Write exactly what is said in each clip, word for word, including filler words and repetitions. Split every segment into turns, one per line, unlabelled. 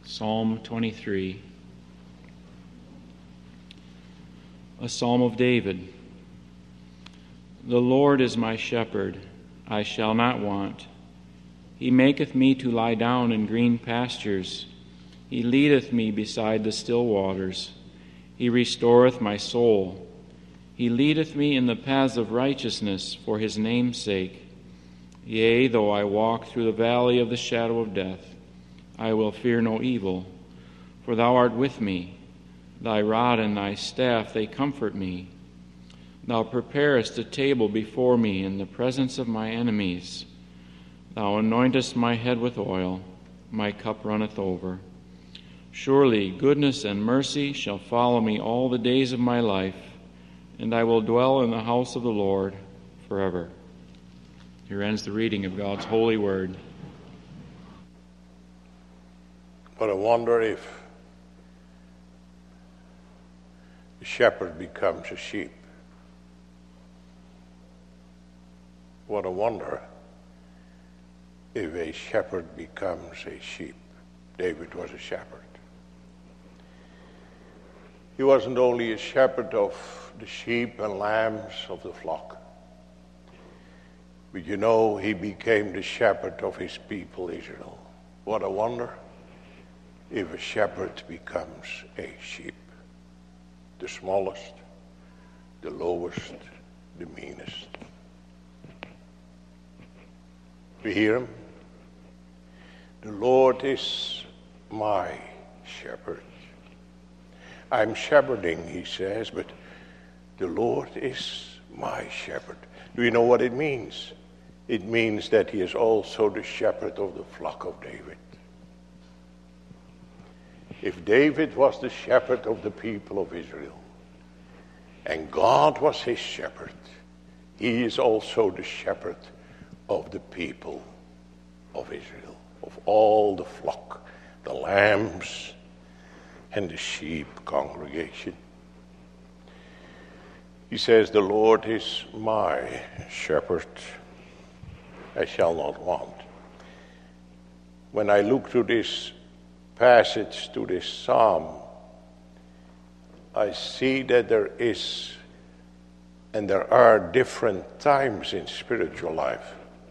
Psalm twenty-three. A psalm of David. The Lord is my shepherd, I shall not want. He maketh me to lie down in green pastures. He leadeth me beside the still waters. He restoreth my soul. He leadeth me in the paths of righteousness for his name's sake. Yea, though I walk through the valley of the shadow of death, I will fear no evil, for thou art with me. Thy rod and thy staff, they comfort me. Thou preparest a table before me in the presence of my enemies. Thou anointest my head with oil, my cup runneth over. Surely goodness and mercy shall follow me all the days of my life, and I will dwell in the house of the Lord forever. Here ends the reading of God's holy word.
What a wonder if the shepherd becomes a sheep. What a wonder if a shepherd becomes a sheep. David was a shepherd. He wasn't only a shepherd of the sheep and lambs of the flock, but you know, he became the shepherd of his people Israel. What a wonder if a shepherd becomes a sheep. The smallest, the lowest, the meanest. We hear him. The Lord is my shepherd. I'm shepherding, he says, but the Lord is my shepherd. Do you know what it means? It means that he is also the shepherd of the flock of David. If David was the shepherd of the people of Israel, and God was his shepherd, he is also the shepherd of the people of Israel, of all the flock, the lambs and the sheep congregation. He says, the Lord is my shepherd, I shall not want. When I look to this passage, to this psalm, I see that there is and there are different times in spiritual life.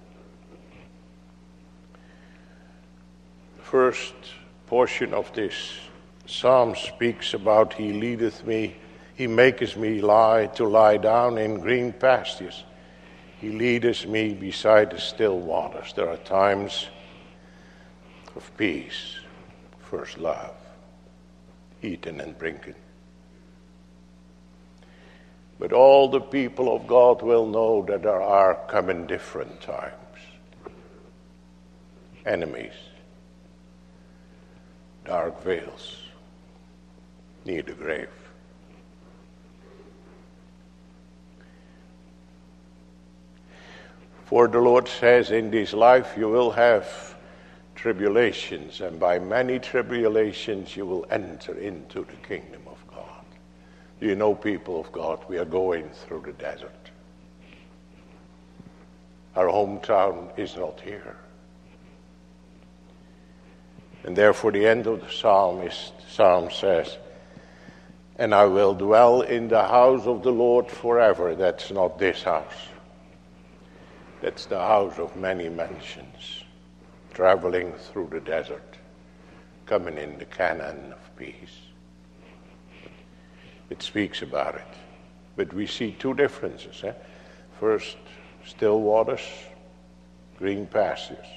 The first portion of this psalm speaks about he leadeth me, he maketh me lie to lie down in green pastures. He leadeth me beside the still waters. There are times of peace, first love, eating and drinking. But all the people of God will know that there are coming different times. Enemies, dark veils, near the grave. For the Lord says, in this life you will have tribulations, and by many tribulations you will enter into the kingdom of God. Do you know, people of God, we are going through the desert. Our hometown is not here. And therefore the end of the psalmist, psalm says, and I will dwell in the house of the Lord forever. That's not this house. That's the house of many mansions, traveling through the desert, coming in the Canaan of peace. It speaks about it. But we see two differences. Eh? First, still waters, green pastures.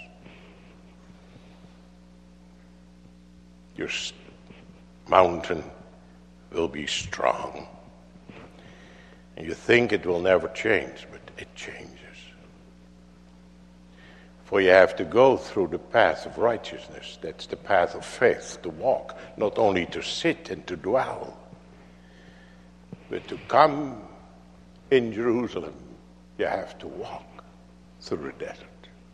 Your mountain will be strong. And you think it will never change, but it changes. For you have to go through the path of righteousness. That's the path of faith, to walk, not only to sit and to dwell, but to come in Jerusalem, you have to walk through the desert.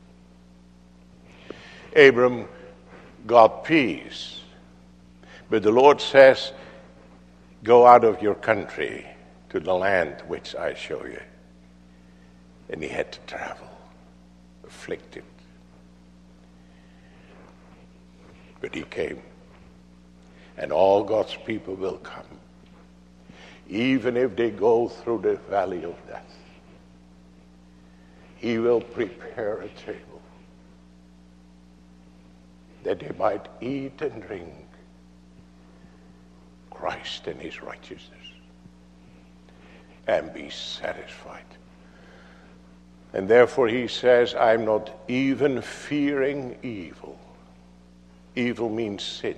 Abram got peace, but the Lord says, go out of your country to the land which I show you. And he had to travel, afflicted. But he came. And all God's people will come. Even if they go through the valley of death, he will prepare a table that they might eat and drink Christ and his righteousness and be satisfied. And therefore he says, I'm not even fearing evil. Evil means sin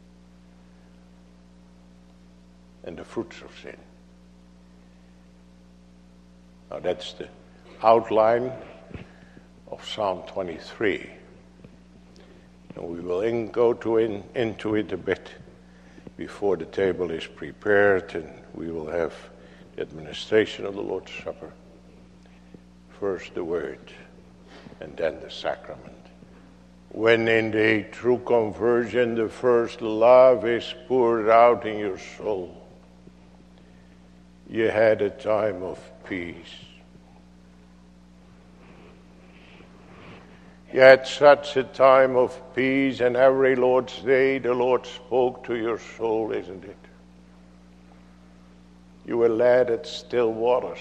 and the fruits of sin. Now that's the outline of Psalm twenty-three. And we will in, go to in, into it a bit before the table is prepared and we will have the administration of the Lord's Supper. First the word and then the sacrament. When in the true conversion the first love is poured out in your soul, you had a time of peace. You had such a time of peace, and every Lord's Day the Lord spoke to your soul, isn't it? You were led at still waters,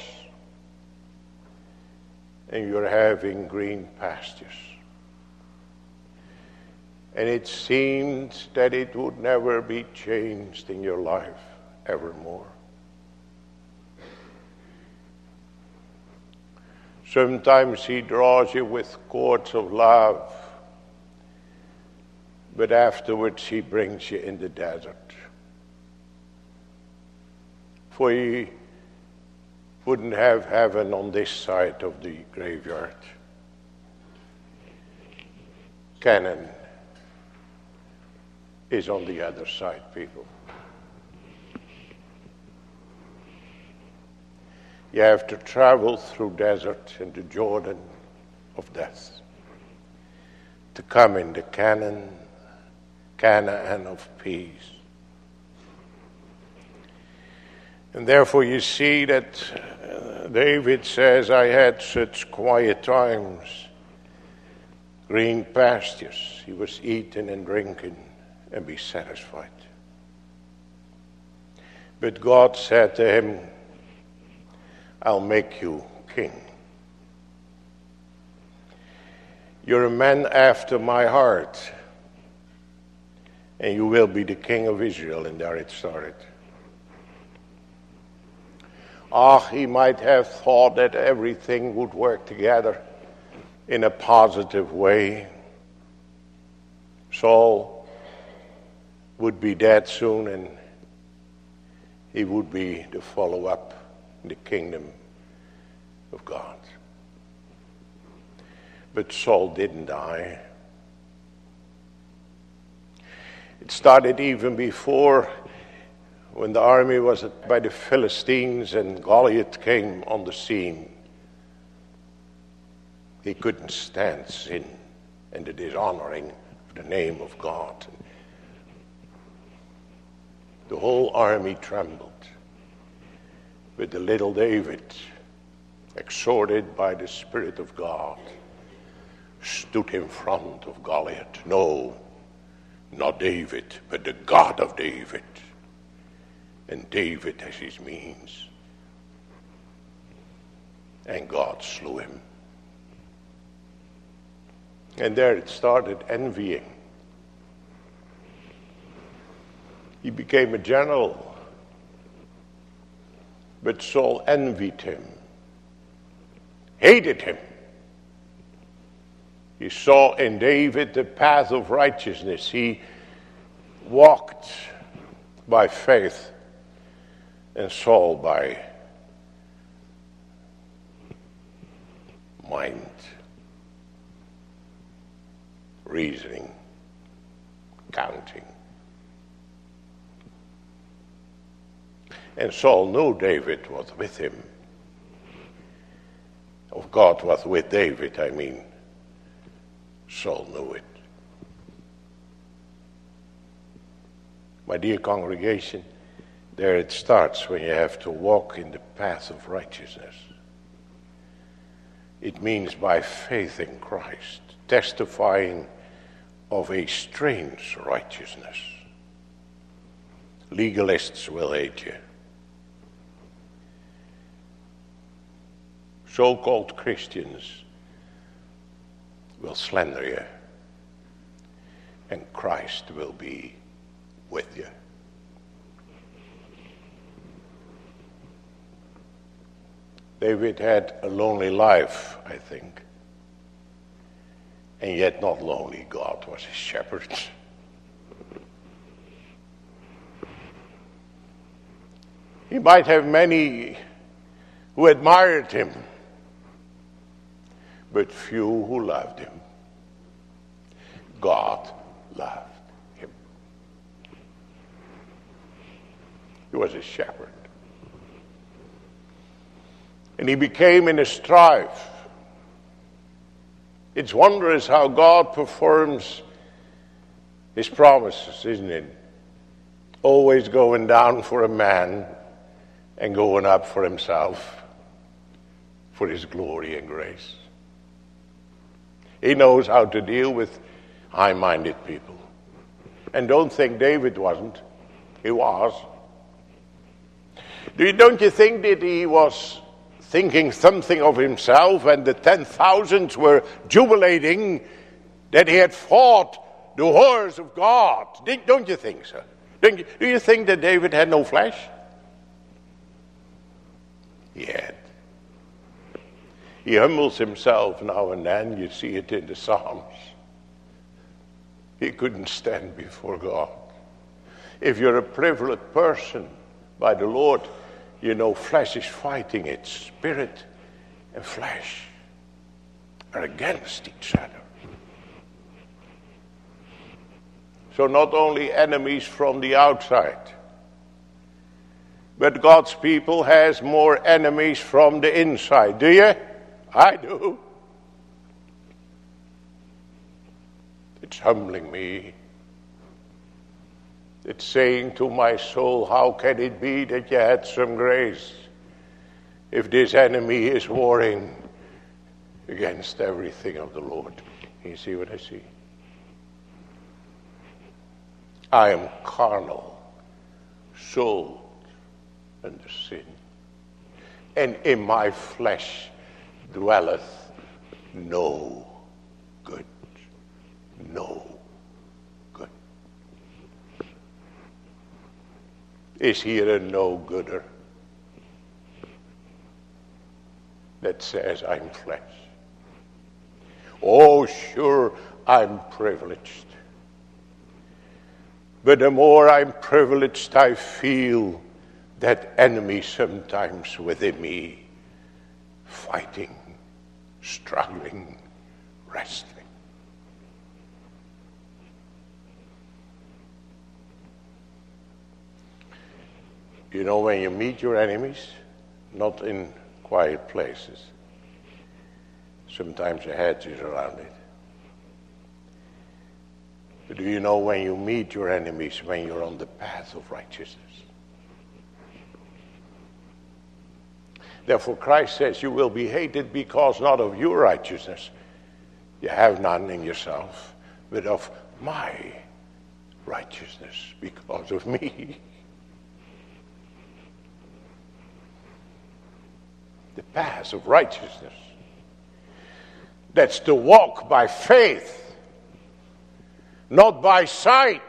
and you're having green pastures. And it seemed that it would never be changed in your life evermore. Sometimes he draws you with cords of love, but afterwards he brings you in the desert. For he wouldn't have heaven on this side of the graveyard. Canaan is on the other side, people. You have to travel through desert into Jordan of death to come into Canaan, Canaan of peace. And therefore you see that uh, David says, I had such quiet times, green pastures. He was eating and drinking and be satisfied. But God said to him, I'll make you king. You're a man after my heart, and you will be the king of Israel. And there it started. Ah, he might have thought that everything would work together in a positive way. Saul would be dead soon, and he would be the follow-up in the kingdom of God. But Saul didn't die. It started even before, when the army was by the Philistines and Goliath came on the scene. He couldn't stand sin and the dishonoring of the name of God. The whole army trembled. But the little David, exhorted by the Spirit of God, stood in front of Goliath. No, not David, but the God of David. And David has his means. And God slew him. And there it started envying. He became a general. But Saul envied him, hated him. He saw in David the path of righteousness. He walked by faith, and Saul by mind, reasoning, counting. And Saul knew David was with him. Of God was with David, I mean. Saul knew it. My dear congregation, there it starts when you have to walk in the path of righteousness. It means by faith in Christ, testifying of a strange righteousness. Legalists will hate you. So-called Christians will slander you. And Christ will be with you. David had a lonely life, I think. And yet not lonely. God was his shepherd. He might have many who admired him, but few who loved him. God loved him. He was a shepherd. And he became in a strife. It's wondrous how God performs his promises, isn't it? Always going down for a man and going up for himself, for his glory and grace. He knows how to deal with high-minded people. And don't think David wasn't. He was. Do you, don't you think that he was thinking something of himself, and the ten thousands were jubilating that he had fought the wars of God? Don't you think so? Don't you, do you think that David had no flesh? He had. He humbles himself now and then. You see it in the Psalms. He couldn't stand before God. If you're a privileged person by the Lord, you know, flesh is fighting it. Spirit and flesh are against each other. So not only enemies from the outside, but God's people has more enemies from the inside. Do you? I do. It's humbling me. It's saying to my soul, how can it be that you had some grace if this enemy is warring against everything of the Lord? You see what I see? I am carnal, sold under sin, and in my flesh dwelleth no good, no good. Is here a no-gooder that says I'm flesh? Oh, sure, I'm privileged. But the more I'm privileged, I feel that enemy sometimes within me, fighting, struggling, wrestling. You know, when you meet your enemies, not in quiet places, sometimes your head is around it. But do you know when you meet your enemies, when you're on the path of righteousness? Therefore Christ says you will be hated because not of your righteousness, you have none in yourself, but of my righteousness, because of me. The path of righteousness. That's to walk by faith, not by sight.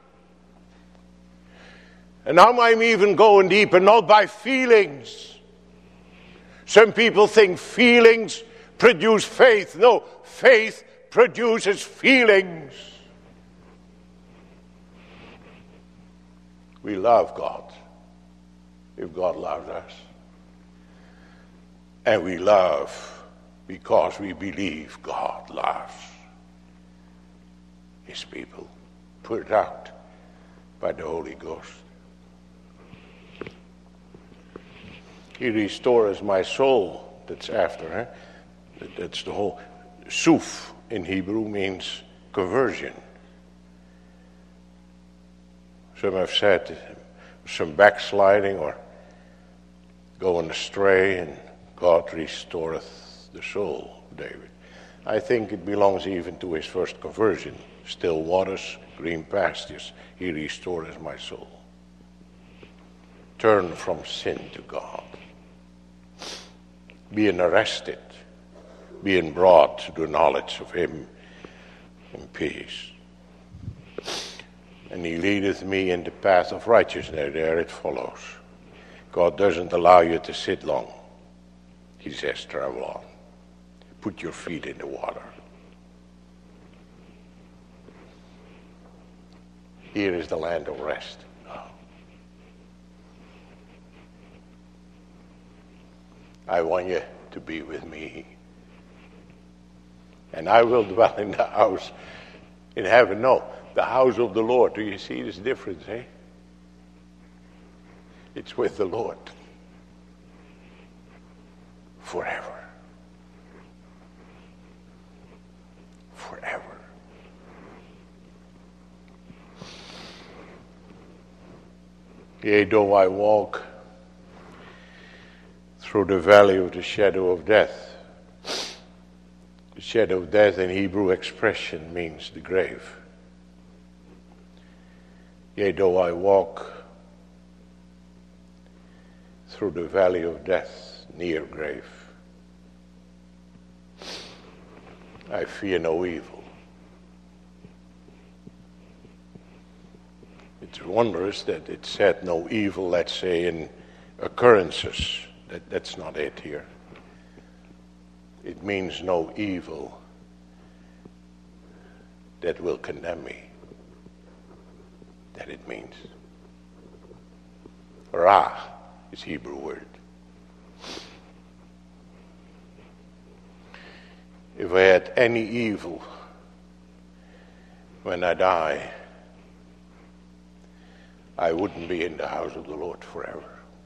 And now I'm even going deeper, not by feelings. Some people think feelings produce faith. No, faith produces feelings. We love God if God loves us. And we love because we believe God loves his people, put out by the Holy Ghost. He restores my soul. That's after, huh? That's the whole. Suf in Hebrew means conversion. Some have said some backsliding or going astray, and God restoreth the soul, David. I think it belongs even to his first conversion. Still waters, green pastures, he restoreth my soul. turn from sin to God, being arrested, being brought to the knowledge of him in peace. And he leadeth me in the path of righteousness. There it follows. God doesn't allow you to sit long. He says, travel on. Put your feet in the water. Here is the land of rest. I want you to be with me. And I will dwell in the house in heaven. No, the house of the Lord. Do you see this difference, eh? It's with the Lord. Forever. Forever. Yea, though I walk through the valley of the shadow of death. The shadow of death in Hebrew expression means the grave. Yea, though I walk through the valley of death, near grave, I fear no evil. It's wondrous that it said no evil, let's say, in occurrences. That, that's not it here. It means no evil that will condemn me. That it means. Ra is Hebrew word. If I had any evil when I die, I wouldn't be in the house of the Lord forever.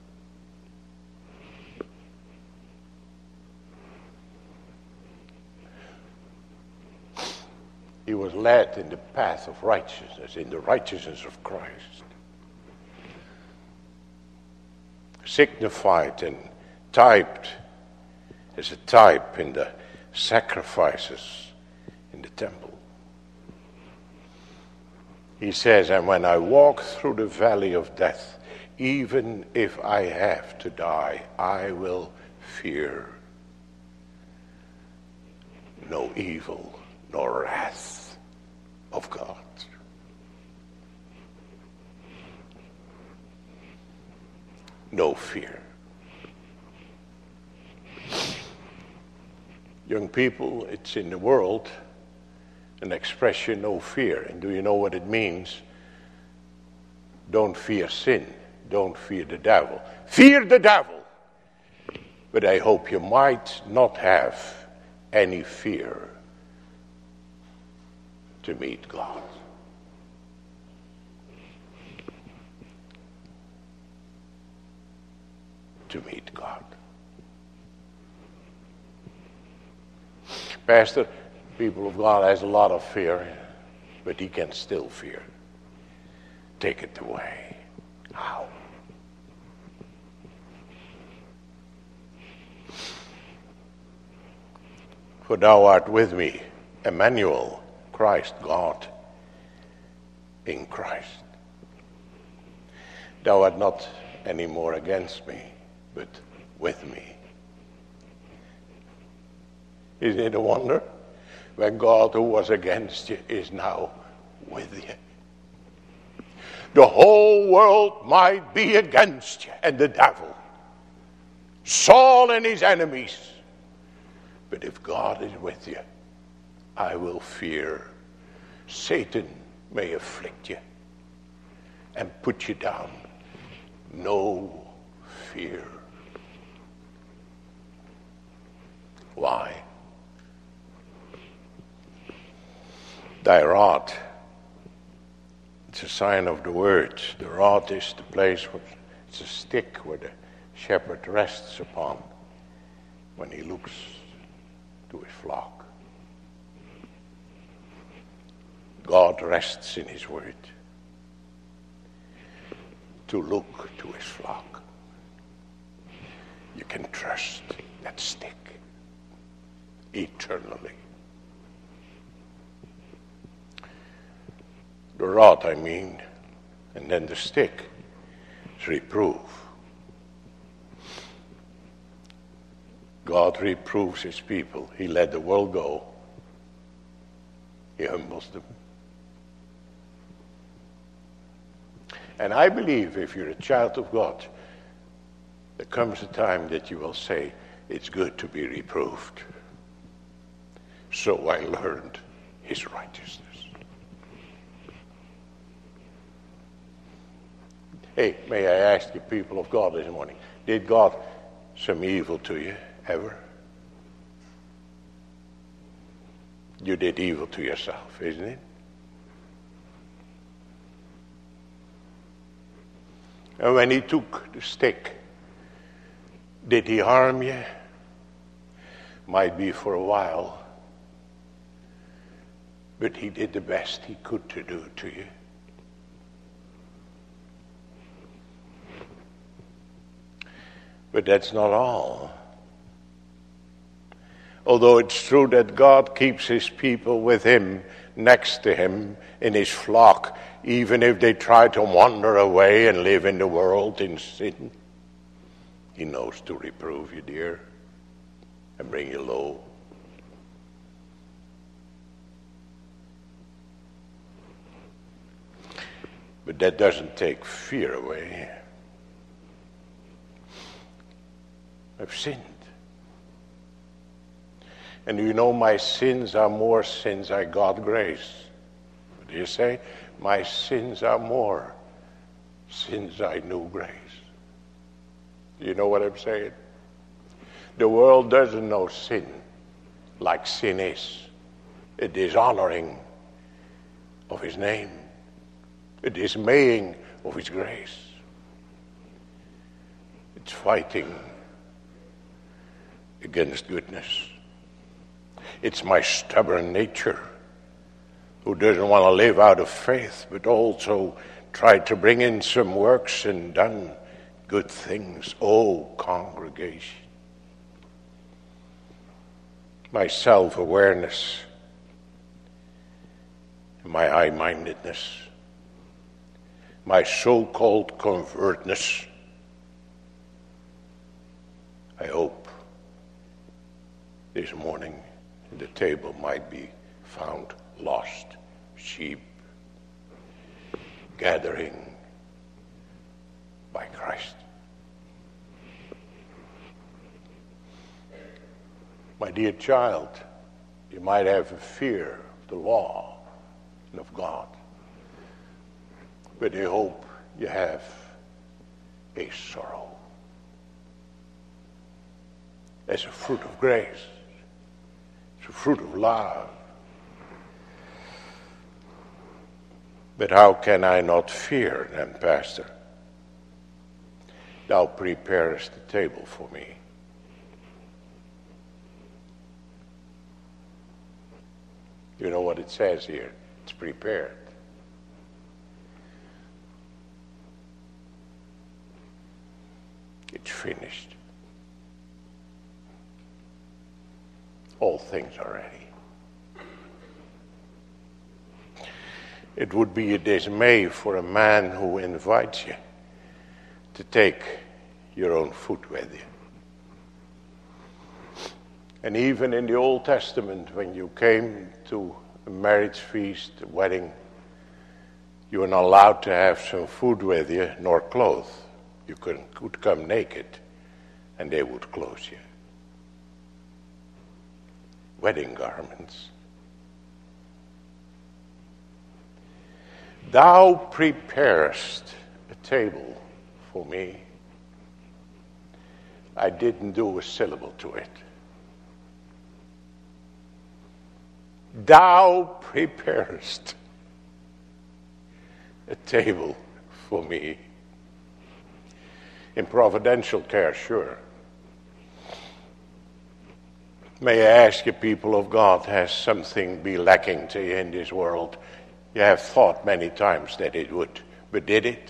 He was led in the path of righteousness, in the righteousness of Christ. Signified and typed as a type in the sacrifices in the temple. He says, and when I walk through the valley of death, even if I have to die, I will fear no evil nor wrath of God. No fear. Young people, it's in the world an expression, no fear. And do you know what it means? Don't fear sin. Don't fear the devil. Fear the devil. But I hope you might not have any fear to meet God. To meet God. Pastor, people of God has a lot of fear, but he can still fear. Take it away. How? For thou art with me, Emmanuel, Christ, God, in Christ. Thou art not any more against me, but with me. Isn't it a wonder? When God, who was against you, is now with you. The whole world might be against you, and the devil, Saul and his enemies. But if God is with you, I will fear. Satan may afflict you and put you down. No fear. Why? Thy rod, it's a sign of the word. The rod is the place where it's a stick where the shepherd rests upon when he looks to his flock. God rests in his word to look to his flock. You can trust that stick eternally. The rod, I mean, and then the stick is reproof. God reproves his people. He let the world go. He humbles them. And I believe if you're a child of God, there comes a time that you will say, it's good to be reproved. So I learned his righteousness. Hey, may I ask you, people of God, this morning, did God some evil to you ever? You did evil to yourself, isn't it? And when he took the stick, did he harm you? Might be for a while, but he did the best he could to do to you. But that's not all. Although it's true that God keeps his people with him, next to him, in his flock, even if they try to wander away and live in the world in sin, he knows to reprove you, dear, and bring you low. But that doesn't take fear away. I've sinned. And you know my sins are more sins I got grace. What do you say? My sins are more sins I knew grace. Do you know what I'm saying? The world doesn't know sin like sin is. A dishonoring of his name. A dismaying of his grace. It's fighting against goodness. It's my stubborn nature who doesn't want to live out of faith, but also try to bring in some works and done good things. Oh, congregation. My self-awareness, my high-mindedness, my so-called convertness. I hope this morning the table might be found lost sheep gathering by Christ. My dear child, you might have a fear of the law and of God, but I hope you have a sorrow as a fruit of grace. It's a fruit of love. But how can I not fear them, Pastor? Thou preparest the table for me. You know what it says here? It's prepared. It's finished. All things are ready. It would be a dismay for a man who invites you to take your own food with you. And even in the Old Testament, when you came to a marriage feast, a wedding, you were not allowed to have some food with you, nor clothes. You could, could come naked, and they would clothe you. Wedding garments. Thou preparest a table for me. I didn't do a syllable to it. Thou preparest a table for me. In providential care, sure. May I ask you, people of God, has something be lacking to you in this world? You have thought many times that it would, but did it?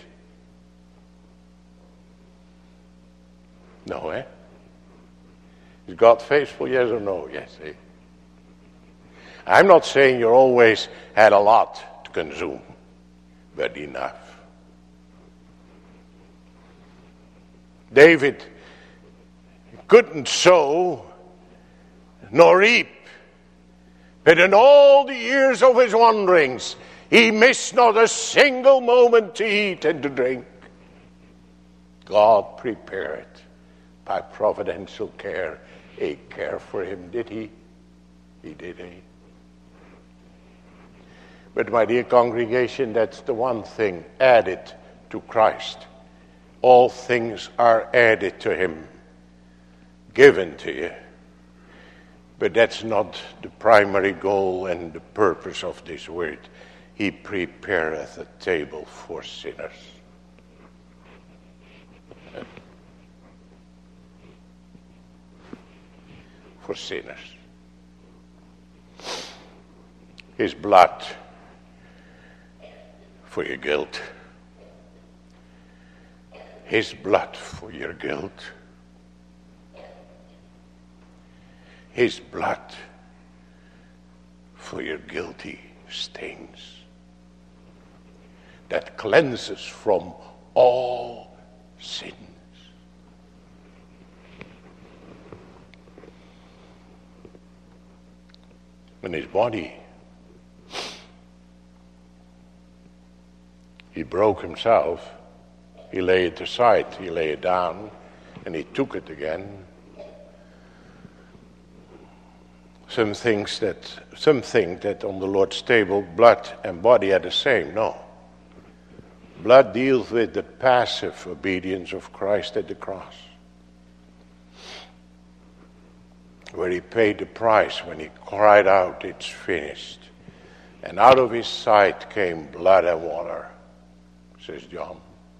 No, eh? Is God faithful, yes or no? Yes, eh? I'm not saying you always had a lot to consume, but enough. David couldn't sow nor reap. But in all the years of his wanderings, he missed not a single moment to eat and to drink. God prepared by providential care a care for him. Did he? He did, eh? But my dear congregation, that's the one thing added to Christ. All things are added to him, given to you. But that's not the primary goal and the purpose of this word. He prepareth a table for sinners. For sinners. His blood for your guilt. His blood for your guilt. His blood for your guilty stains. That cleanses from all sin. In his body, he broke himself, he laid it aside, he lay it down, and he took it again. Some things that, some think that on the Lord's table, blood and body are the same. No. Blood deals with the passive obedience of Christ at the cross, where he paid the price when he cried out, "It's finished." And out of his side came blood and water, says John.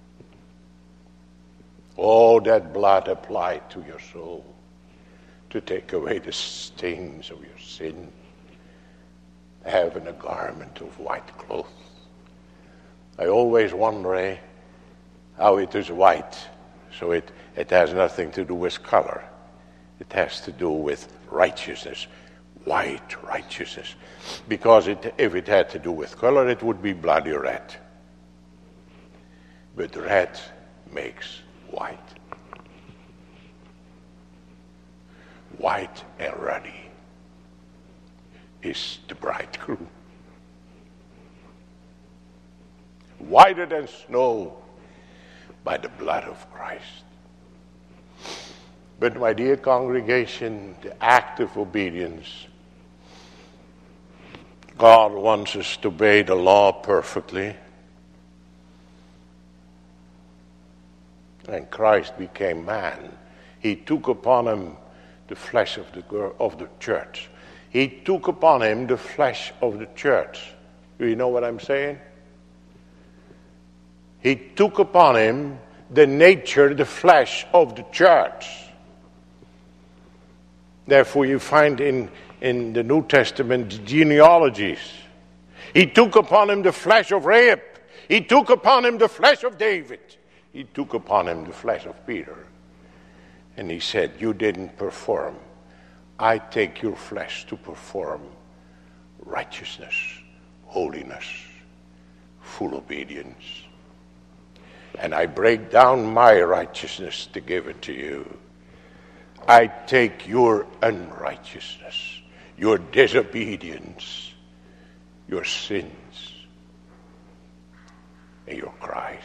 Oh, that blood applied to your soul to take away the stains of your sin, having a garment of white cloth. I always wonder eh, how it is white. So it, it has nothing to do with color. It has to do with righteousness, white righteousness. Because it, if it had to do with color, it would be bloody red. But red makes white. White and ruddy is the bridegroom. Whiter than snow by the blood of Christ. But my dear congregation, the act of obedience, God wants us to obey the law perfectly. And Christ became man. He took upon him the flesh of the girl, of the church. He took upon him the flesh of the church. Do you know what I'm saying? He took upon him the nature, the flesh of the church. Therefore you find in, in the New Testament genealogies. He took upon him the flesh of Rahab. He took upon him the flesh of David. He took upon him the flesh of Peter. And he said, you didn't perform. I take your flesh to perform righteousness, holiness, full obedience. And I break down my righteousness to give it to you. I take your unrighteousness, your disobedience, your sins, and your cries,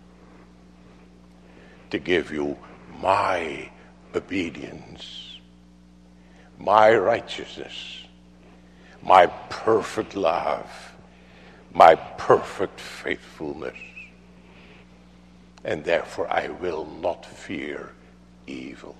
to give you my obedience, my righteousness, my perfect love, my perfect faithfulness. And therefore I will not fear evil.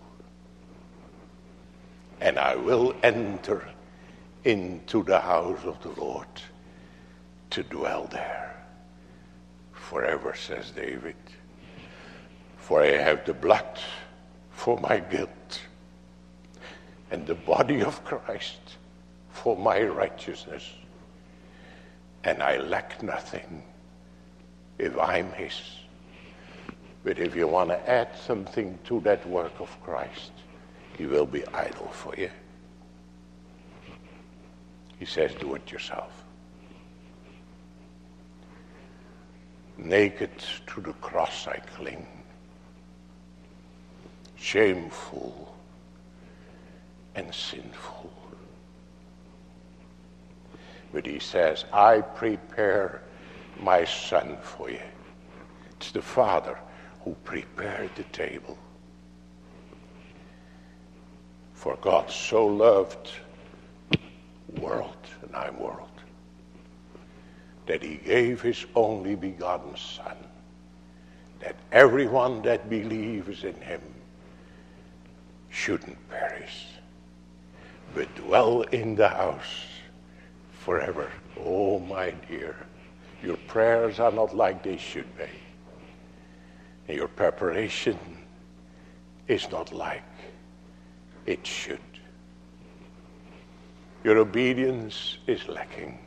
And I will enter into the house of the Lord to dwell there forever, says David. For I have the blood for my guilt and the body of Christ for my righteousness. And I lack nothing if I'm his. But if you want to add something to that work of Christ, he will be idle for you. He says, do it yourself. Naked to the cross I cling. Shameful and sinful. But he says, I prepare my son for you. It's the Father who prepared the table. For God so loved world, and I'm world, that he gave his only begotten Son, that everyone that believes in him shouldn't perish, but dwell in the house forever. Oh, my dear, your prayers are not like they should be. And your preparation is not like it should. Your obedience is lacking.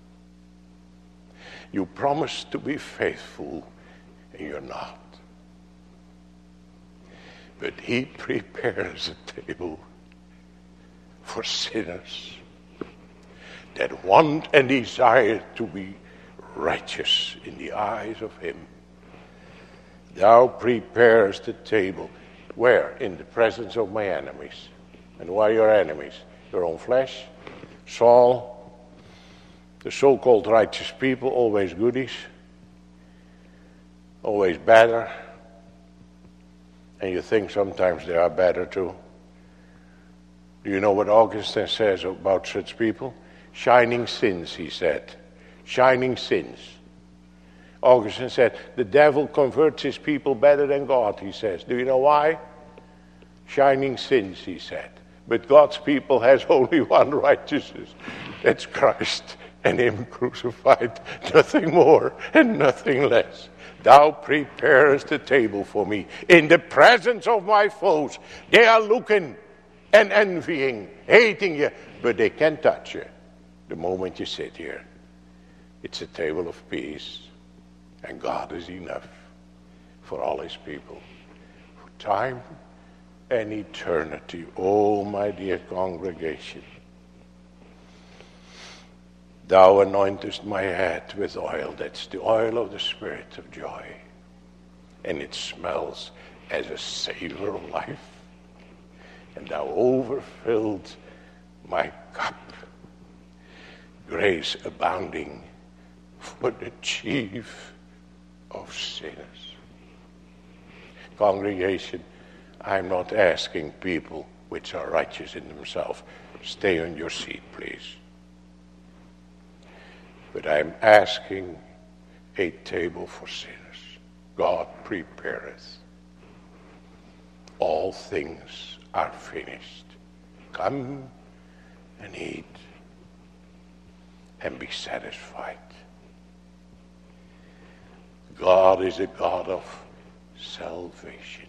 You promise to be faithful, and you're not. But he prepares a table for sinners that want and desire to be righteous in the eyes of him. Thou preparest the table. Where? In the presence of my enemies. And who are your enemies? Your own flesh. Saul, the so-called righteous people, always goodies, always better. And you think sometimes they are better too. Do you know what Augustine says about such people? Shining sins, he said. Shining sins. Augustine said, the devil converts his people better than God, he says. Do you know why? Shining sins, he said. But God's people has only one righteousness. That's Christ and him crucified. Nothing more and nothing less. Thou preparest the table for me in the presence of my foes. They are looking and envying, hating you, but they can't touch you the moment you sit here. It's a table of peace. And God is enough for all his people. For time and eternity. Oh, my dear congregation. Thou anointest my head with oil. That's the oil of the Spirit of joy. And it smells as a savor of life. And thou overfilled my cup. Grace abounding for the chief of sinners. Congregation, I'm not asking people which are righteous in themselves, stay on your seat, please. But I'm asking a table for sinners. God prepareth. All things are finished. Come and eat and be satisfied. God is a God of salvation.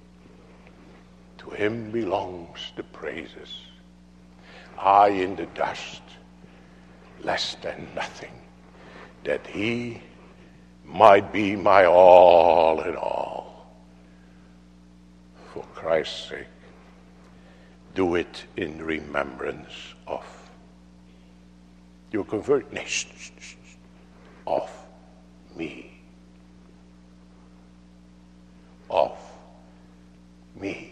To him belongs the praises. I in the dust, less than nothing, that he might be my all in all. For Christ's sake, do it in remembrance of. You convert nations of me. Of me.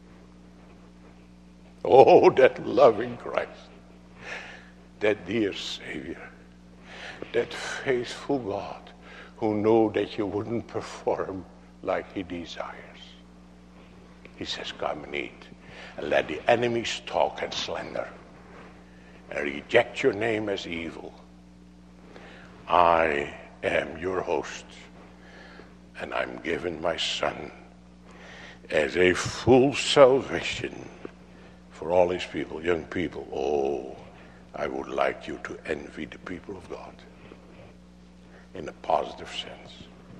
Oh, that loving Christ, that dear Savior, that faithful God who knew that you wouldn't perform like he desires. He says, come and eat, and let the enemies talk and slander, and reject your name as evil. I am your host, and I'm giving my Son as a full salvation for all his people. Young people, oh, I would like you to envy the people of God in a positive sense.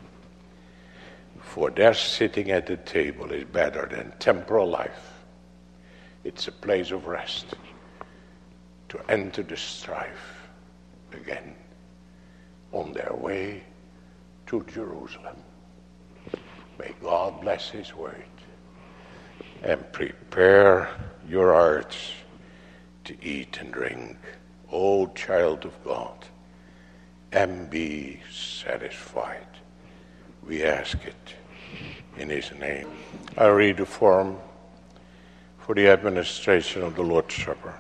For their sitting at the table is better than temporal life. It's a place of rest to enter the strife again on their way to Jerusalem. May God bless his word and prepare your hearts to eat and drink, O child of God, and be satisfied. We ask it in his name. I read the form for the administration of the Lord's Supper.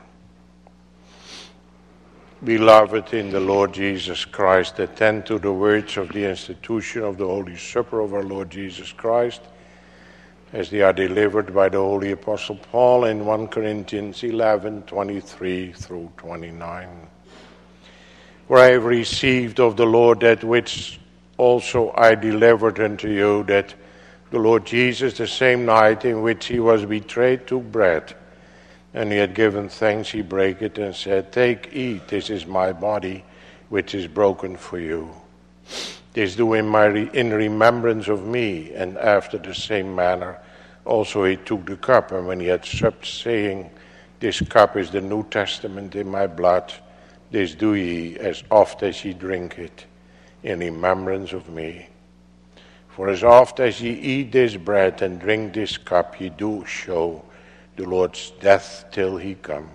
Beloved in the Lord Jesus Christ, attend to the words of the institution of the Holy Supper of our Lord Jesus Christ, as they are delivered by the Holy Apostle Paul in First Corinthians eleven, twenty-three through twenty-nine. For I have received of the Lord that which also I delivered unto you, that the Lord Jesus, the same night in which he was betrayed, took bread. And he had given thanks, he brake it and said, Take, eat, this is my body, which is broken for you. This do in, my re- in remembrance of me. And after the same manner also he took the cup, and when he had supped, saying, This cup is the New Testament in my blood. This do ye as oft as ye drink it, in remembrance of me. For as oft as ye eat this bread and drink this cup, ye do show the Lord's death till he come.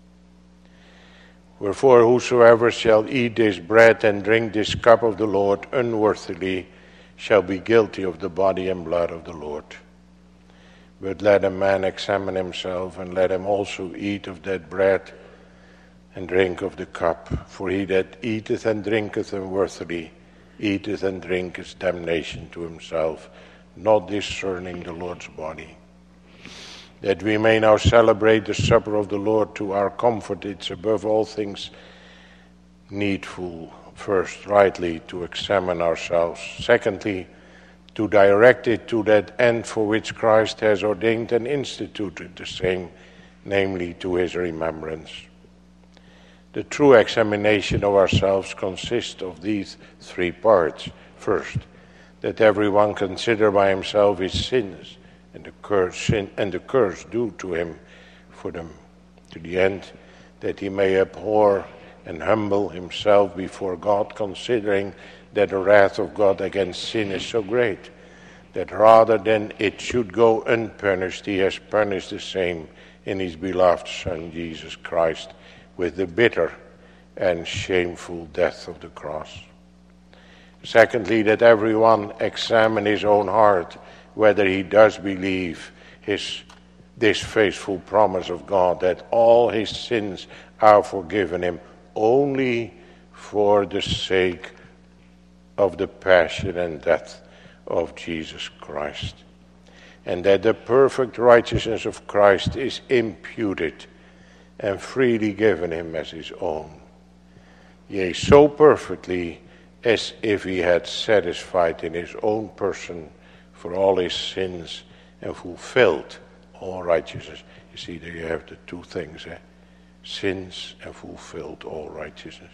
Wherefore whosoever shall eat this bread and drink this cup of the Lord unworthily shall be guilty of the body and blood of the Lord. But let a man examine himself, and let him also eat of that bread and drink of the cup. For he that eateth and drinketh unworthily eateth and drinketh damnation to himself, not discerning the Lord's body. That we may now celebrate the supper of the Lord to our comfort, it's above all things needful, first, rightly to examine ourselves. Secondly, to direct it to that end for which Christ has ordained and instituted the same, namely to his remembrance. The true examination of ourselves consists of these three parts. First, that everyone consider by himself his sins and the curse sin, and the curse due to him for them, to the end that he may abhor and humble himself before God, considering that the wrath of God against sin is so great, that rather than it should go unpunished, he has punished the same in his beloved Son, Jesus Christ, with the bitter and shameful death of the cross. Secondly, that everyone examine his own heart, whether he does believe his this faithful promise of God, that all his sins are forgiven him only for the sake of the passion and death of Jesus Christ, and that the perfect righteousness of Christ is imputed and freely given him as his own, yea, so perfectly as if he had satisfied in his own person for all his sins and fulfilled all righteousness. You see, there you have the two things, eh? Sins and fulfilled all righteousness.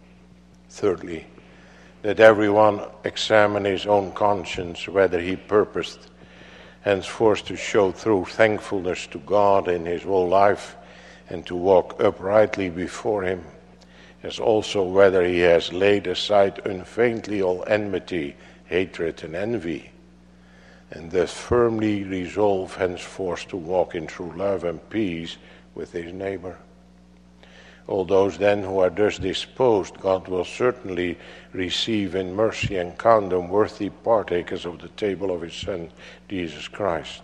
Thirdly, that everyone examine his own conscience, whether he purposed henceforth to show true thankfulness to God in his whole life and to walk uprightly before him, as also whether he has laid aside unfeignedly all enmity, hatred, and envy, and thus firmly resolve henceforth to walk in true love and peace with his neighbor. All those then who are thus disposed, God will certainly receive in mercy and count them worthy partakers of the table of his Son, Jesus Christ.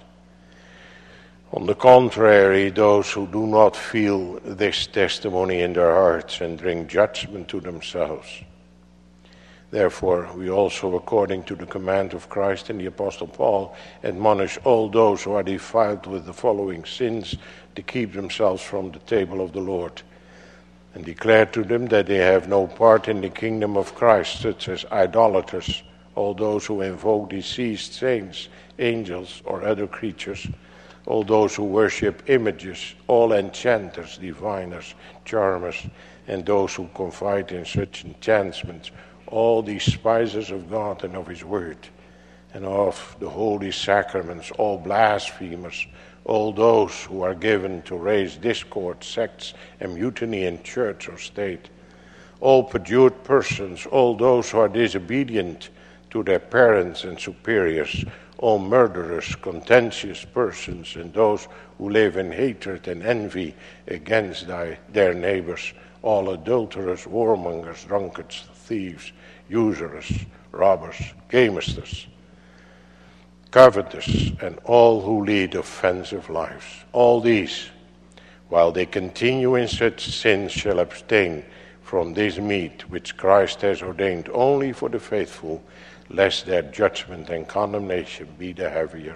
On the contrary, those who do not feel this testimony in their hearts and bring judgment to themselves. Therefore, we also, according to the command of Christ and the Apostle Paul, admonish all those who are defiled with the following sins to keep themselves from the table of the Lord, and declare to them that they have no part in the kingdom of Christ, such as idolaters, all those who invoke deceased saints, angels, or other creatures, all those who worship images, all enchanters, diviners, charmers, and those who confide in such enchantments, all despisers of God and of his word, and of the holy sacraments, all blasphemers, all those who are given to raise discord, sects, and mutiny in church or state, all perjured persons, all those who are disobedient to their parents and superiors, all murderers, contentious persons, and those who live in hatred and envy against thy, their neighbors, all adulterers, warmongers, drunkards, thieves, usurers, robbers, gamesters, covetous, and all who lead offensive lives. All these, while they continue in such sins, shall abstain from this meat which Christ has ordained only for the faithful, lest their judgment and condemnation be the heavier.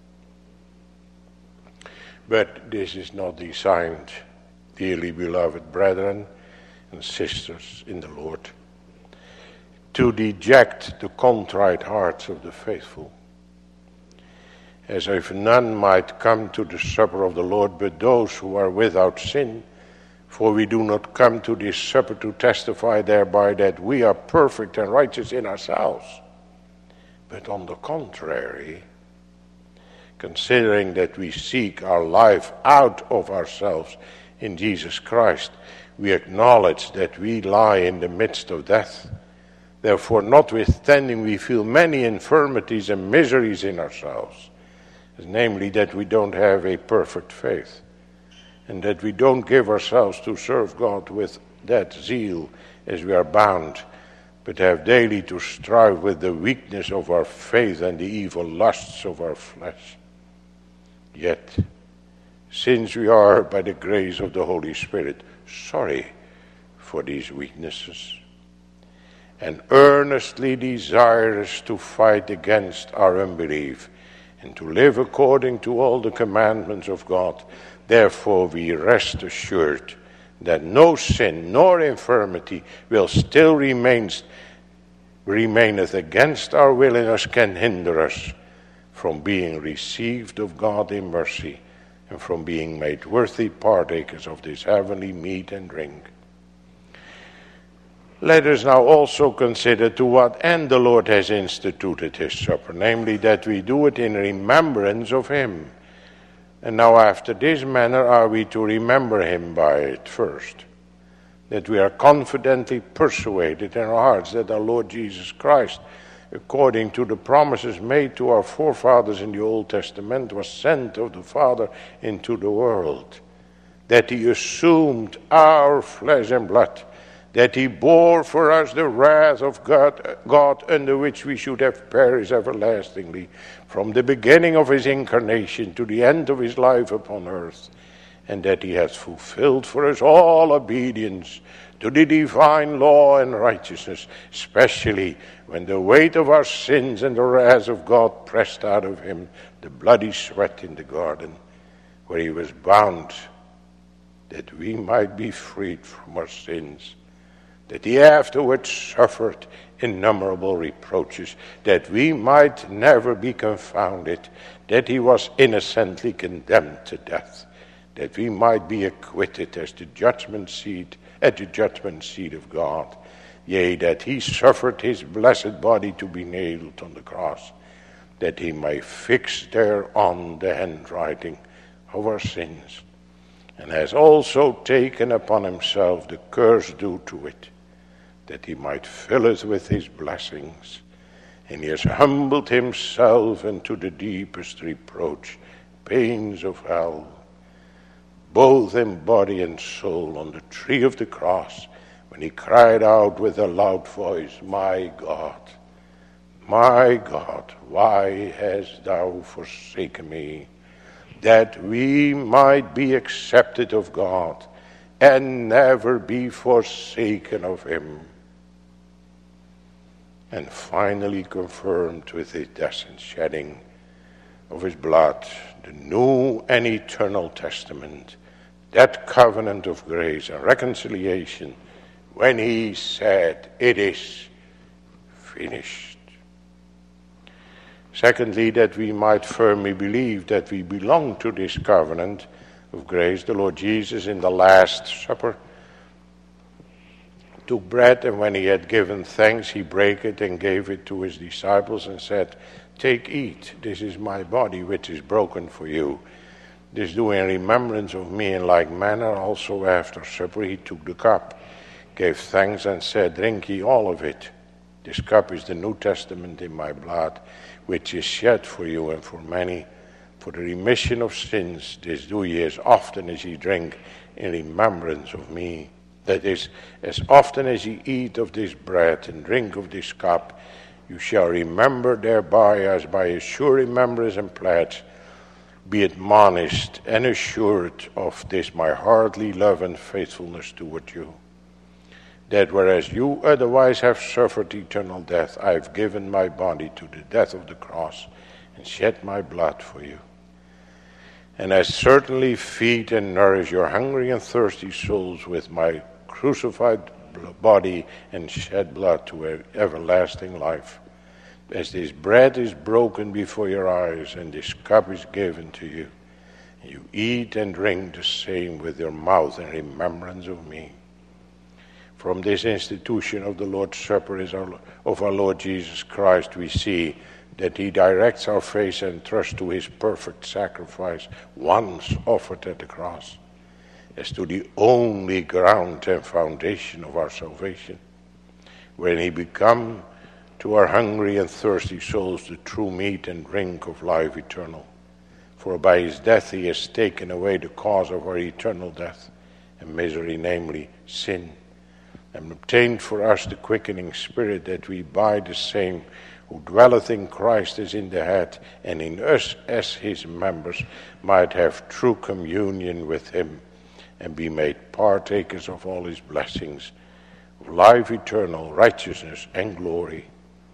But this is not designed, dearly beloved brethren and sisters in the Lord, to deject the contrite hearts of the faithful, as if none might come to the supper of the Lord but those who are without sin. For we do not come to this supper to testify thereby that we are perfect and righteous in ourselves, but on the contrary, considering that we seek our life out of ourselves in Jesus Christ, we acknowledge that we lie in the midst of death. Therefore, notwithstanding we feel many infirmities and miseries in ourselves, namely that we don't have a perfect faith, and that we don't give ourselves to serve God with that zeal as we are bound, but have daily to strive with the weakness of our faith and the evil lusts of our flesh. Yet, since we are, by the grace of the Holy Spirit, sorry for these weaknesses, and earnestly desirous to fight against our unbelief, and to live according to all the commandments of God, therefore we rest assured that no sin nor infirmity will still remain, remaineth against our willingness, can hinder us from being received of God in mercy, and from being made worthy partakers of this heavenly meat and drink. Let us now also consider to what end the Lord has instituted his supper, namely that we do it in remembrance of him. And now after this manner are we to remember him by it first, that we are confidently persuaded in our hearts that our Lord Jesus Christ, according to the promises made to our forefathers in the Old Testament, was sent of the Father into the world, that he assumed our flesh and blood, that he bore for us the wrath of God, God under which we should have perished everlastingly, from the beginning of his incarnation to the end of his life upon earth, and that he has fulfilled for us all obedience to the divine law and righteousness, especially when the weight of our sins and the wrath of God pressed out of him the bloody sweat in the garden, where he was bound that we might be freed from our sins, that he afterwards suffered innumerable reproaches, that we might never be confounded, that he was innocently condemned to death, that we might be acquitted as the judgment seat, at the judgment seat of God. Yea, that he suffered his blessed body to be nailed on the cross, that he may fix thereon the handwriting of our sins, and has also taken upon himself the curse due to it, that he might fill us with his blessings. And he has humbled himself unto the deepest reproach, pains of hell, both in body and soul, on the tree of the cross, when he cried out with a loud voice, My God, my God, why hast thou forsaken me? That we might be accepted of God, and never be forsaken of him. And finally confirmed with his death and shedding of his blood, the new and eternal testament, that covenant of grace and reconciliation, when he said, It is finished. Secondly, that we might firmly believe that we belong to this covenant of grace, the Lord Jesus in the Last Supper took bread, and when he had given thanks, he brake it and gave it to his disciples and said, Take, eat, this is my body which is broken for you. This do in remembrance of me. In like manner also after supper he took the cup, gave thanks and said, Drink ye all of it. This cup is the New Testament in my blood, which is shed for you and for many, for the remission of sins. This do ye as often as ye drink in remembrance of me. That is, as often as ye eat of this bread and drink of this cup, You shall remember thereby, as by a sure remembrance and pledge, be admonished and assured of this my heartly love and faithfulness toward you, that whereas you otherwise have suffered eternal death, I have given my body to the death of the cross and shed my blood for you. And I certainly feed and nourish your hungry and thirsty souls with my crucified body and shed blood to everlasting life. As this bread is broken before your eyes and this cup is given to you, you eat and drink the same with your mouth in remembrance of me. From this institution of the Lord's Supper is our, of our Lord Jesus Christ, we see that he directs our faith and trust to his perfect sacrifice once offered at the cross, as to the only ground and foundation of our salvation, when he become to our hungry and thirsty souls the true meat and drink of life eternal. For by his death he has taken away the cause of our eternal death and misery, namely sin, and obtained for us the quickening spirit, that we by the same who dwelleth in Christ as in the head, and in us as his members, might have true communion with him, and be made partakers of all his blessings, of life eternal, righteousness, and glory.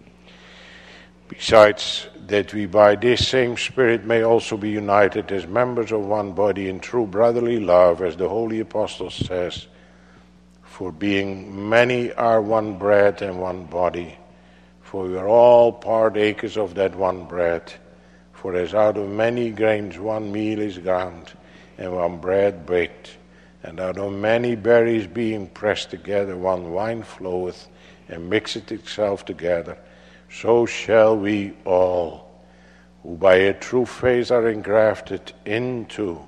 Besides that we by this same Spirit may also be united as members of one body in true brotherly love, as the Holy Apostle says, for being many are one bread and one body, for we are all partakers of that one bread. For as out of many grains one meal is ground, and one bread baked, and out of many berries being pressed together one wine floweth, and mixeth itself together, so shall we all, who by a true faith are engrafted into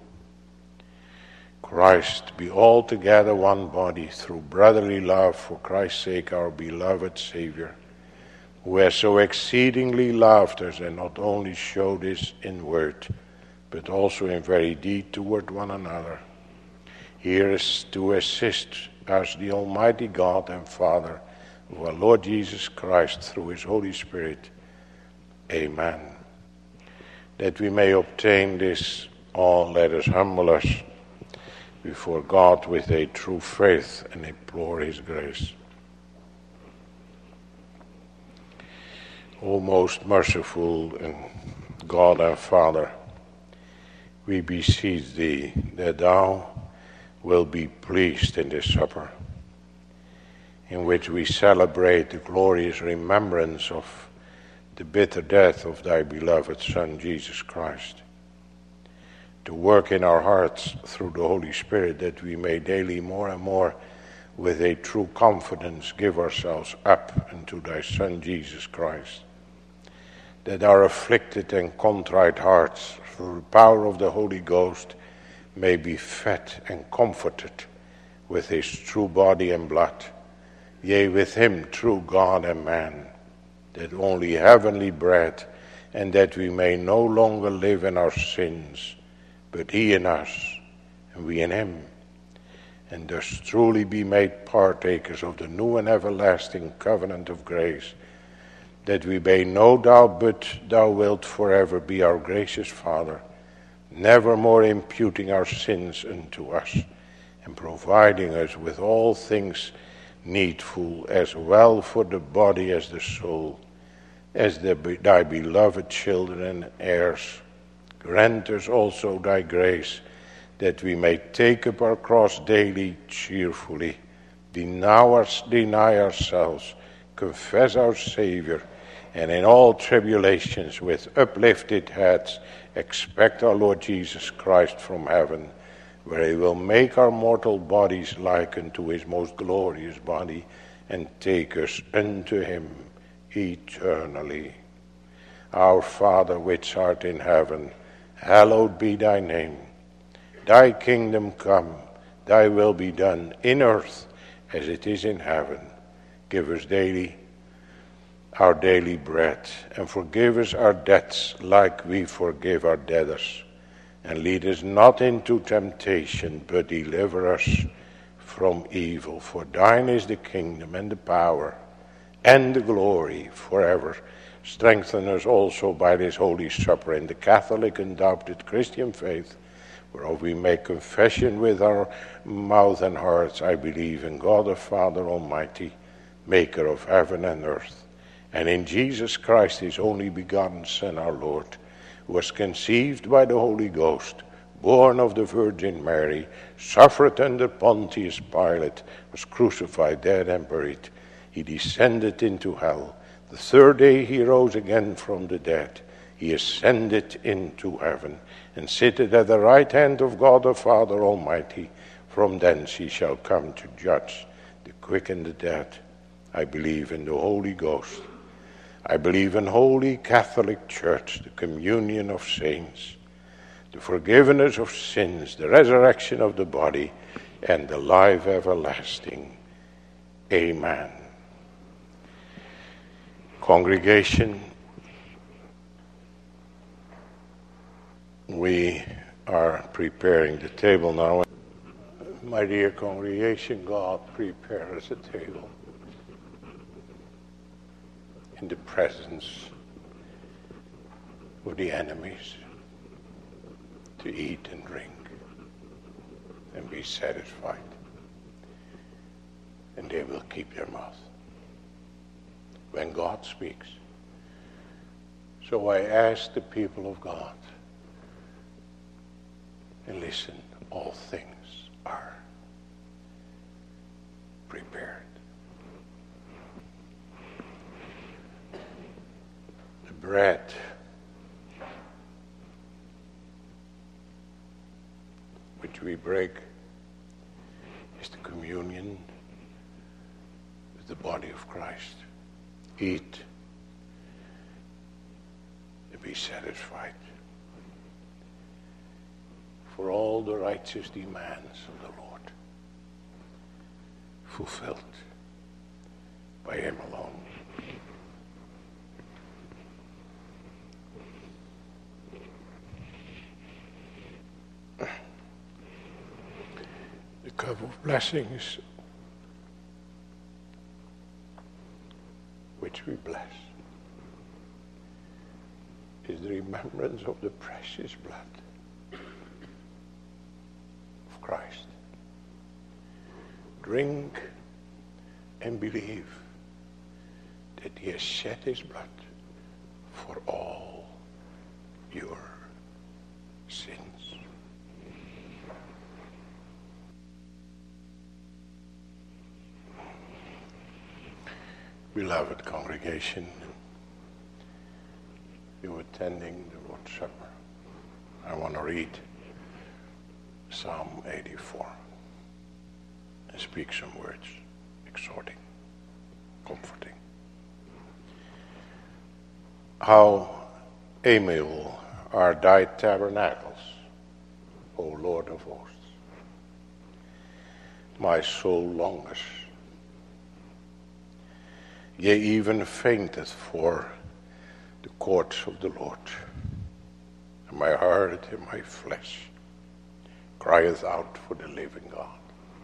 Christ, be altogether one body, through brotherly love for Christ's sake, our beloved Savior, who has so exceedingly loved us, and not only showed this in word, but also in very deed toward one another. Here is to assist us the Almighty God and Father of our Lord Jesus Christ, through his Holy Spirit. Amen. That we may obtain this all, let us humble us before God with a true faith and implore his grace. O most merciful and God and Father, we beseech thee that thou wilt be pleased in this supper, in which we celebrate the glorious remembrance of the bitter death of thy beloved Son, Jesus Christ, to work in our hearts through the Holy Spirit, that we may daily more and more with a true confidence give ourselves up unto thy Son, Jesus Christ, that our afflicted and contrite hearts, through the power of the Holy Ghost, may be fed and comforted with his true body and blood, yea, with him, true God and man, that only heavenly bread, and that we may no longer live in our sins, but he in us, and we in him, and thus truly be made partakers of the new and everlasting covenant of grace, that we may no doubt but thou wilt forever be our gracious Father, never more imputing our sins unto us, and providing us with all things needful, as well for the body as the soul, as the, thy beloved children and heirs. Grant us also thy grace, that we may take up our cross daily cheerfully, deny, deny ourselves, confess our Savior, and in all tribulations with uplifted heads expect our Lord Jesus Christ from heaven, where he will make our mortal bodies like unto his most glorious body, and take us unto him eternally. Our Father which art in heaven, hallowed be thy name. Thy kingdom come, thy will be done in earth as it is in heaven. Give us daily our daily bread, and forgive us our debts like we forgive our debtors. And lead us not into temptation, but deliver us from evil. For thine is the kingdom and the power and the glory forever. Strengthen us also by this holy supper in the Catholic and adopted Christian faith, whereof we make confession with our mouth and hearts. I believe in God the Father Almighty, maker of heaven and earth, and in Jesus Christ, his only begotten Son, our Lord, who was conceived by the Holy Ghost, born of the Virgin Mary, suffered under Pontius Pilate, was crucified, dead, and buried. He descended into hell. The third day he rose again from the dead. He ascended into heaven, and sitteth at the right hand of God the Father Almighty. From thence he shall come to judge the quick and the dead. I believe in the Holy Ghost. I believe in Holy Catholic Church, the communion of saints, the forgiveness of sins, the resurrection of the body, and the life everlasting. Amen. Congregation, we are preparing the table now. My dear congregation, God prepares a table in the presence of the enemies to eat and drink and be satisfied, and they will keep their mouth when God speaks. So I ask the people of God, and listen, all things are prepared. The bread which we break is the communion with the body of Christ. Eat and be satisfied. For all the righteous demands of the Lord, fulfilled by him alone. The cup of blessings which we bless is the remembrance of the precious blood of Christ. Drink and believe that he has shed his blood for all your sins. Beloved congregation, you attending the Lord's Supper, I want to read Psalm eighty-four and speak some words, exhorting, comforting. How amiable are thy tabernacles, O Lord of hosts. My soul longeth, yea, even fainteth for the courts of the Lord. And my heart and my flesh crieth out for the living God.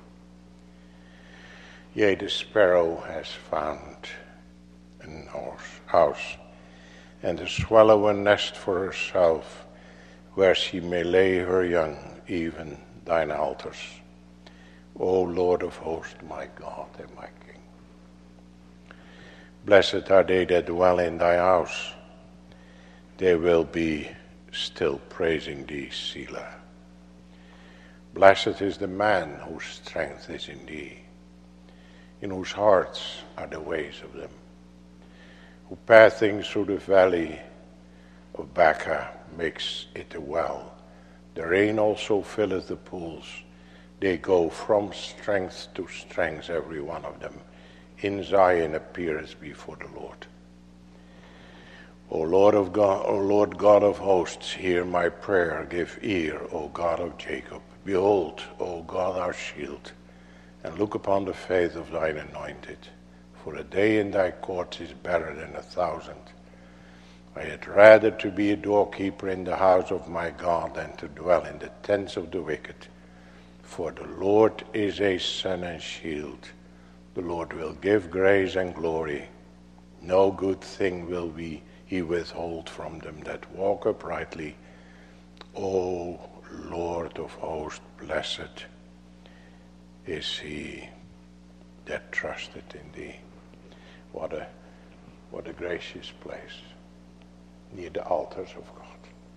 Yea, the sparrow has found an house, and the swallow a nest for herself, where she may lay her young, even thine altars. O Lord of hosts, my God and my King. Blessed are they that dwell in thy house. They will be still praising thee, Selah. Blessed is the man whose strength is in thee, in whose hearts are the ways of them, who passing through the valley of Baca makes it a well. The rain also filleth the pools. They go from strength to strength, every one of them. In Zion appeareth before the Lord. O Lord of God, O Lord God of hosts, hear my prayer. Give ear, O God of Jacob. Behold, O God our shield, and look upon the faith of thine anointed. For a day in thy courts is better than a thousand. I had rather to be a doorkeeper in the house of my God than to dwell in the tents of the wicked. For the Lord is a sun and shield. The Lord will give grace and glory. No good thing will we, he withhold from them that walk uprightly. O Lord of hosts, blessed is he that trusted in thee. What a, what a gracious place, near the altars of God.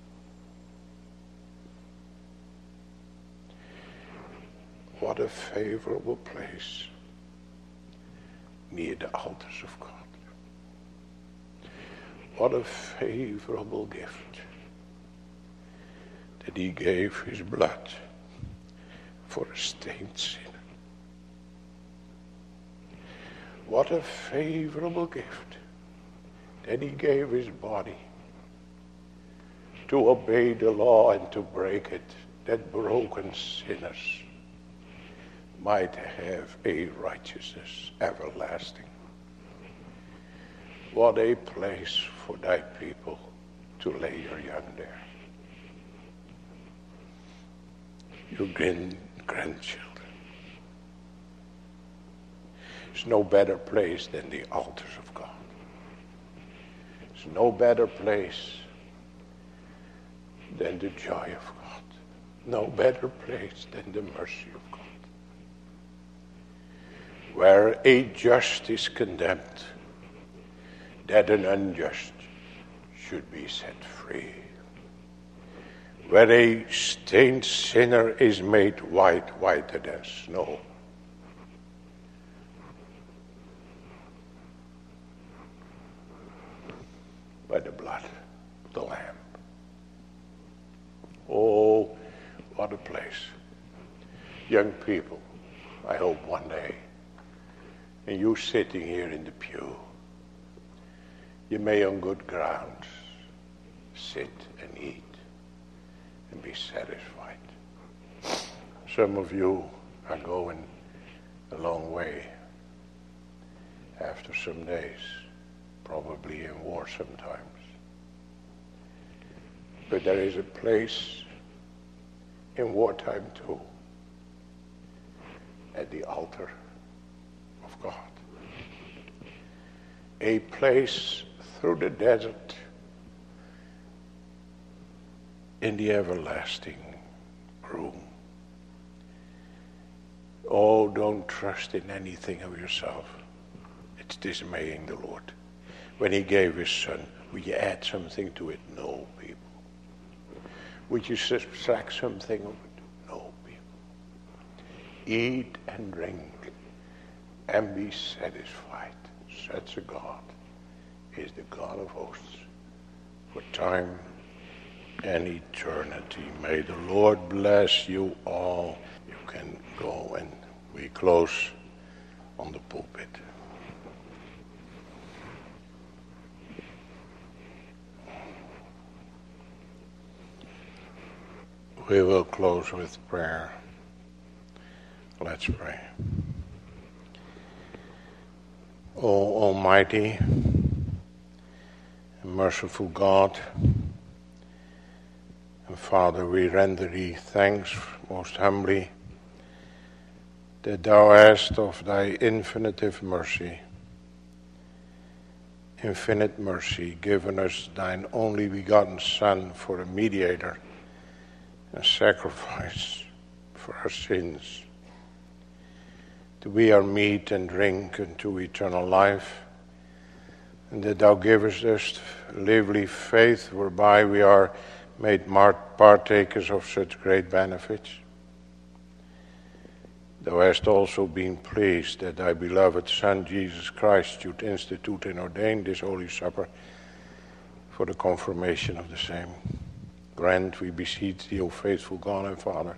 What a favorable place, near the altars of God. What a favorable gift that he gave his blood for a stained sinner. What a favorable gift that he gave his body to obey the law and to break it, that broken sinners might have a righteousness everlasting. What a place for thy people to lay your young there. Your grand- grandchildren. There's no better place than the altars of God. There's no better place than the joy of God. No better place than the mercy of God. Where a just is condemned, that an unjust should be set free. Where a stained sinner is made white, whiter than snow. By the blood of the Lamb. Oh, what a place. Young people, I hope one day, and you sitting here in the pew, you may on good grounds sit and eat and be satisfied. Some of you are going a long way after some days, probably in war sometimes. But there is a place in wartime too, at the altar of God. A place through the desert in the everlasting room. Oh, don't trust in anything of yourself. It's dismaying the Lord. When he gave his son, would you add something to it? No, people. Would you subtract something of it? No, people. Eat and drink and be satisfied. Such a God is the God of hosts for time and eternity. May the Lord bless you all. You can go, and we close on the pulpit. We will close with prayer. Let's pray. O Almighty and merciful God and Father, we render thee thanks most humbly that thou hast of thy infinite mercy, infinite mercy, given us thine only begotten Son for a mediator and sacrifice for our sins, to be our meat and drink unto eternal life, and that thou givest us lively faith whereby we are made partakers of such great benefits. Thou hast also been pleased that thy beloved Son Jesus Christ should institute and ordain this Holy Supper for the confirmation of the same. Grant, we beseech thee, O faithful God and Father,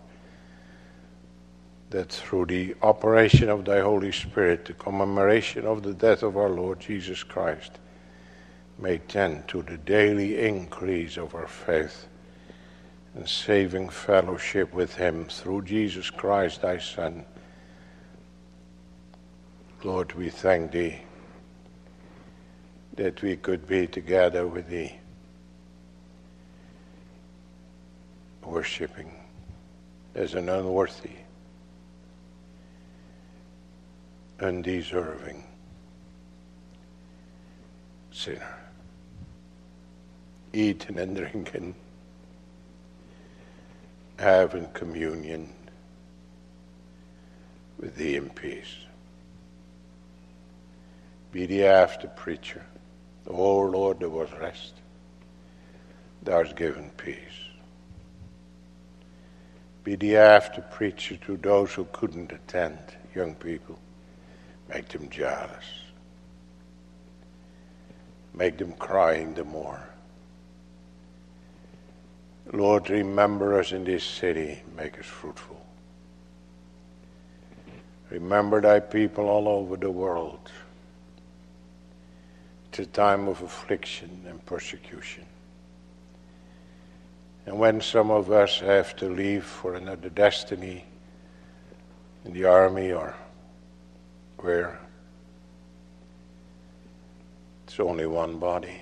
that through the operation of thy Holy Spirit, the commemoration of the death of our Lord Jesus Christ may tend to the daily increase of our faith and saving fellowship with him through Jesus Christ, thy Son. Lord, we thank thee that we could be together with thee, worshiping as an unworthy, undeserving, sinner, eating and drinking, having communion with thee in peace. Be the after preacher. Oh Lord, there was rest. Thou hast given peace. Be the after preacher to those who couldn't attend, young people. Make them jealous. Make them crying the more. Lord, remember us in this city. Make us fruitful. Remember thy people all over the world. It's a time of affliction and persecution. And when some of us have to leave for another destiny in the army or where, it's only one body,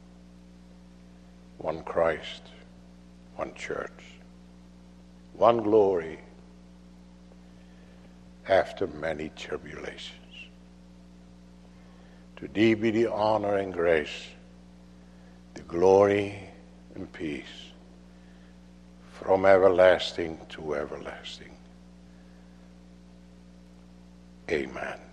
one Christ, one church, one glory after many tribulations. To thee be the honor and grace, the glory and peace, from everlasting to everlasting. Amen.